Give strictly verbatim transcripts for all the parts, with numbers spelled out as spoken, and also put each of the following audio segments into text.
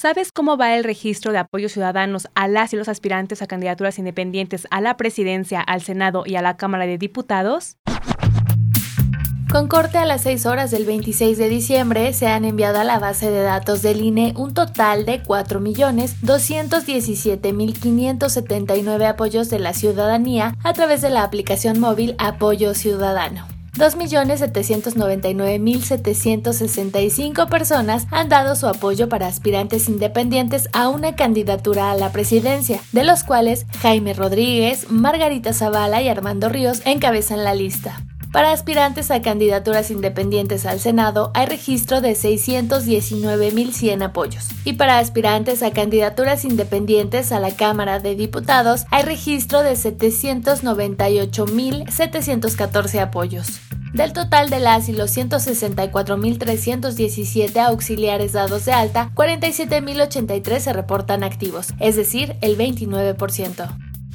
¿Sabes cómo va el registro de apoyos ciudadanos a las y los aspirantes a candidaturas independientes a la presidencia, al Senado y a la Cámara de Diputados? Con corte a las seis horas del veintiséis de diciembre, se han enviado a la base de datos del I N E un total de cuatro millones doscientos diecisiete mil quinientos setenta y nueve apoyos de la ciudadanía a través de la aplicación móvil Apoyo Ciudadano. dos millones setecientos noventa y nueve mil setecientos sesenta y cinco personas han dado su apoyo para aspirantes independientes a una candidatura a la presidencia, de los cuales Jaime Rodríguez, Margarita Zavala y Armando Ríos encabezan la lista. Para aspirantes a candidaturas independientes al Senado hay registro de seiscientos diecinueve mil cien apoyos, y para aspirantes a candidaturas independientes a la Cámara de Diputados hay registro de setecientos noventa y ocho mil setecientos catorce apoyos. Del total de las y los ciento sesenta y cuatro mil trescientos diecisiete auxiliares dados de alta, cuarenta y siete mil ochenta y tres se reportan activos, es decir, el veintinueve por ciento.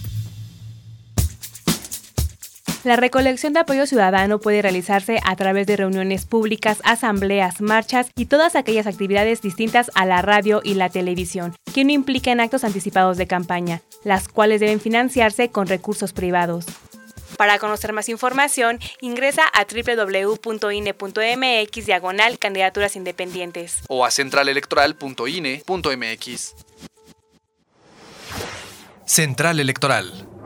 La recolección de apoyo ciudadano puede realizarse a través de reuniones públicas, asambleas, marchas y todas aquellas actividades distintas a la radio y la televisión, que no impliquen actos anticipados de campaña, las cuales deben financiarse con recursos privados. Para conocer más información, ingresa a doble u doble u doble u punto i n e punto m x diagonal candidaturas independientes o a central electoral punto i n e punto m x. Central Electoral.